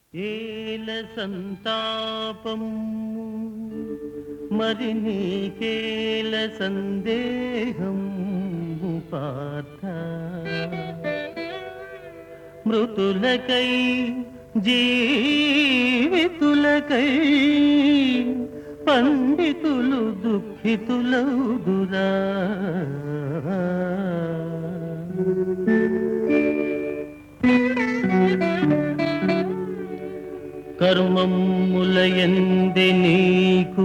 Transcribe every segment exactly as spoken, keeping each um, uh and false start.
ఏల సంతాపం మరి నీకేల సందేహం పార్థ మృతులకై జీవితులకై పండితులు దుఃఖితులౌదురా కర్మములయందే నీకు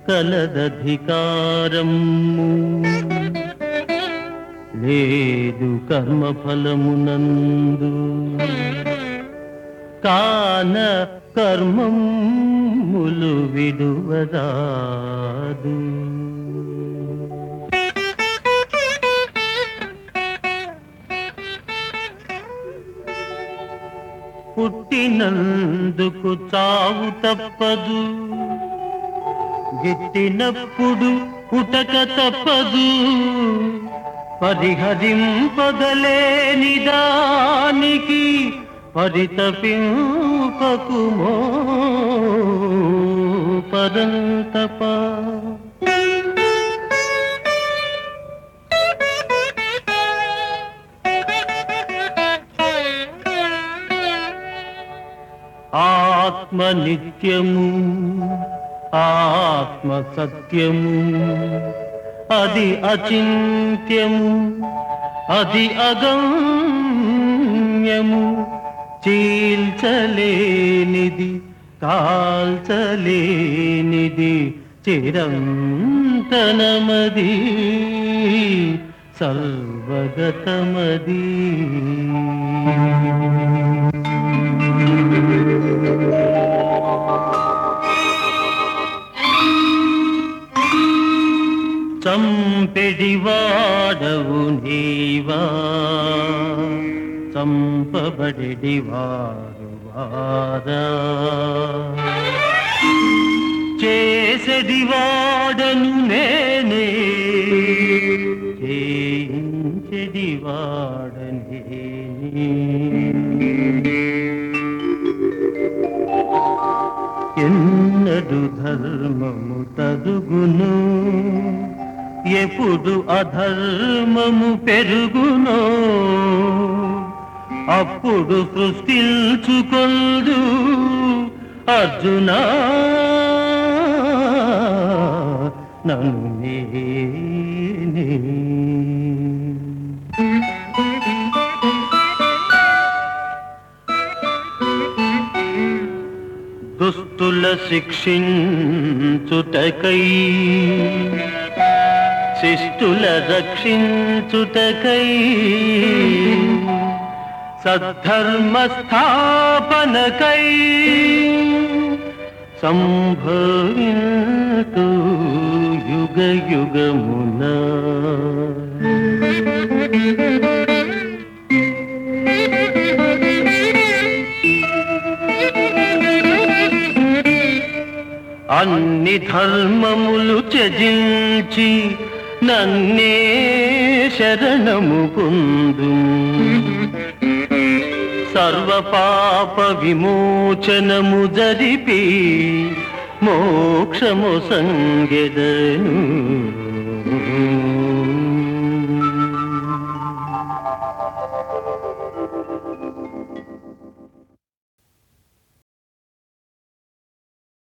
కలదధికారము లేదు కర్మఫలమునందు కాన కర్మములు విడువరాదు. పుట్టినందుకు చావు తప్పదు, గిట్టినప్పుడు పుటక తప్పదు. పరిహరింపగలేని దానికి పరితపింపకుమో పరంతప. ఆత్మ నిత్యము ఆత్మ సత్యము అది అచింత్యము అది అగమ్యము. చీల్చలేనిది కాల్చలేనిది చిరంతనమది సర్వగతమది. చంపెడివాడవు నీవా చంపబడివారు వారా. చేసెడివాడను నేనే చేయించెడివాడనే. ఎన్నడు ధర్మము తరుగును ఎప్పుడు అధర్మము పెరుగునో అప్పుడు సృష్టించుకొందు అర్జునా నన్ను నేనే. దుస్తుల శిక్షించుటకై శిష్టుల రక్షించుటకై సద్ధర్మ స్థాపనకై సంభవింతు యుగ యుగమున. అన్ని ధర్మములు త్యజించి నన్నే శరణము పొందు. సర్వ పాప విమోచనము జరిపి మోక్షము సంగెదను.